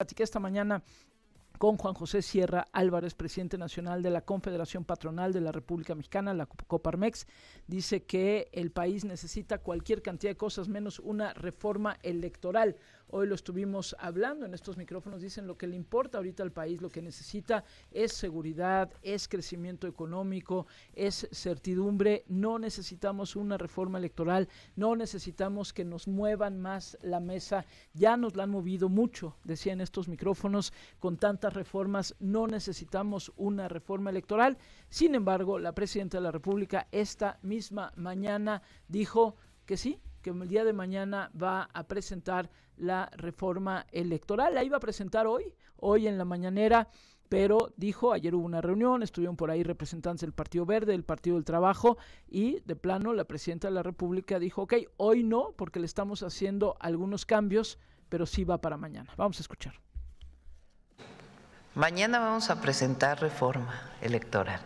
Platiqué esta mañana con Juan José Sierra Álvarez, presidente nacional de la Confederación Patronal de la República Mexicana, la Coparmex. Dice que el país necesita cualquier cantidad de cosas menos una reforma electoral. Hoy lo estuvimos hablando en estos micrófonos. Dicen lo que le importa ahorita al país, lo que necesita es seguridad, es crecimiento económico, es certidumbre. No necesitamos una reforma electoral, no necesitamos que nos muevan más la mesa. Ya nos la han movido mucho, decía en estos micrófonos, con tantas reformas. No necesitamos una reforma electoral. Sin embargo, la presidenta de la República esta misma mañana dijo que sí, que el día de mañana va a presentar la reforma electoral. La iba a presentar hoy en la mañanera, pero dijo, ayer hubo una reunión, estuvieron por ahí representantes del Partido Verde, del Partido del Trabajo, y de plano la presidenta de la República dijo, ok, hoy no, porque le estamos haciendo algunos cambios, pero sí va para mañana. Vamos a escuchar. Mañana vamos a presentar reforma electoral.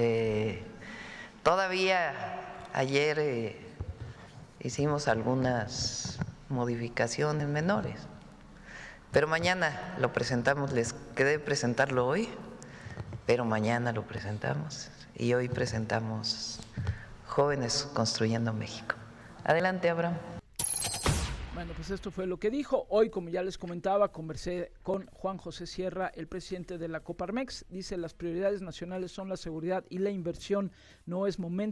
Todavía ayer hicimos algunas modificaciones menores, pero mañana lo presentamos. Les quedé presentarlo hoy, pero mañana lo presentamos, y hoy presentamos Jóvenes Construyendo México. Adelante, Abraham. Bueno, pues esto fue lo que dijo. Hoy, como ya les comentaba, conversé con Juan José Sierra, el presidente de la Coparmex. Dice, las prioridades nacionales son la seguridad y la inversión. No es momento